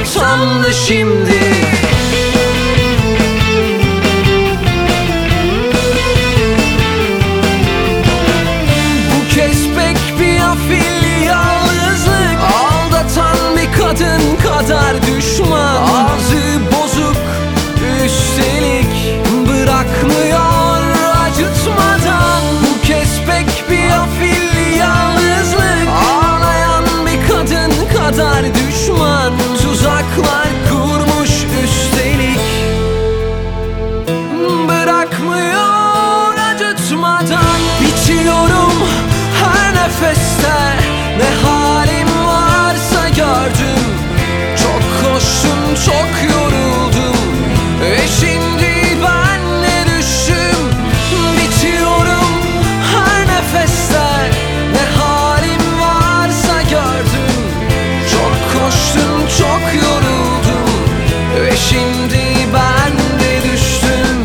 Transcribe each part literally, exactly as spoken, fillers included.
sandı şimdi. Bu kez pek bir afil yalnızlık, aldatan bir kadın kadar düşman. Ağzı bozuk üstelik, bırakmıyor acıtmadan. Bu kez pek bir afil yalnızlık, ağlayan bir kadın kadar düşman. Tuzaklar kurmuş üstelik, bırakmıyor acıtmadan. Bitiyorum her nefeste, ne halim varsa gördüm. Çok koştum, çok yoruldum, e şimdi ben de düştüm. Bitiyorum her nefeste, ne halim varsa gördüm. Çok koştum, çok yoruldum, ve şimdi ben de düştüm.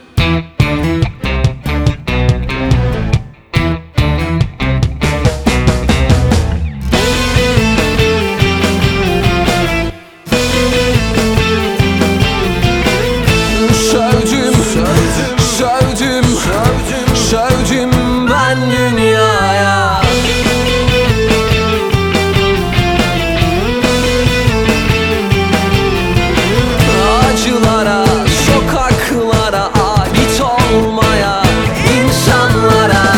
Sövdüm, sövdüm, sövdüm, sövdüm ben dünyaya. Acılara, sokaklara, ait olmaya, insanlara.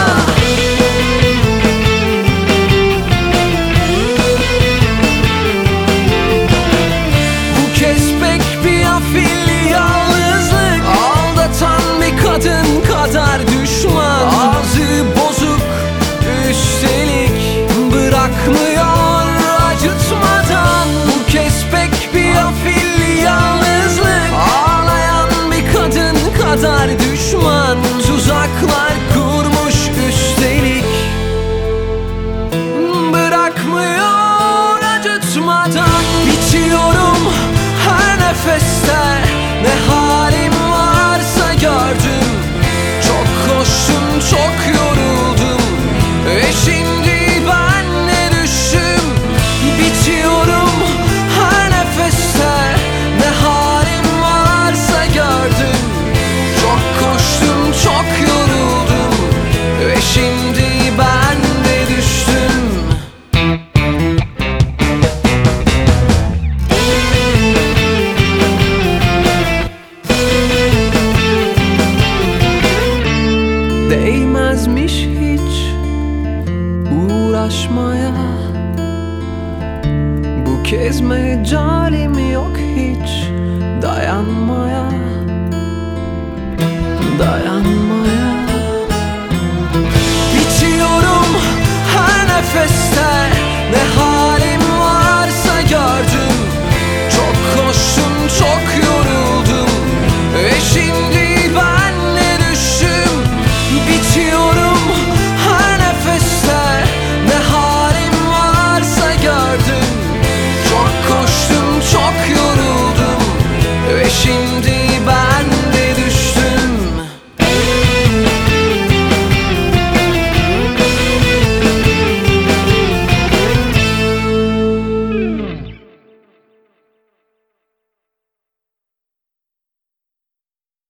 Bu kez pek bir afil yalnızlık, aldatan bir kadın kadar düşman. Ağzı bozuk üstelik, bırakmıyor acıtmadan. Bu kez pek bir afil yalnızlık, ağlayan bir kadın kadar düşman. Tuzaklar kurmuş üstelik, bırakmıyor acıtmadan. Bitiyorum her nefeste, ne halim varsa gördüm. Çok koştum, çok yoruldum, e şimdi ben de düştüm. Bitiyorum her nefeste, ne halim varsa gördüm. Çok koştum, çok yoruldum, ve şimdi ben de düştüm. Değmezmiş hiç uğraşmaya, bu kez mecalim yok hiç dayanmaya, dayanmaya. Bitiyorum her nefeste, ne